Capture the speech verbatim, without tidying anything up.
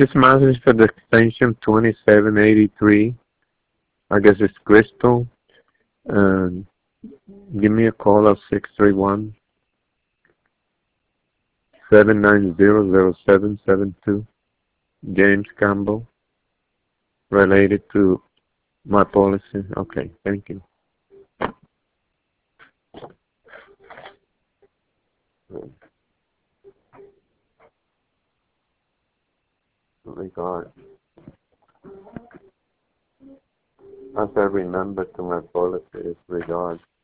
This message for the extension twenty-seven eighty-three. I guess it's Crystal. Um, give me a call at six three one, seven nine zero, zero seven seven two. James Campbell. Related to my policy. Okay, thank you. Regard. As I remember to my policy is regard.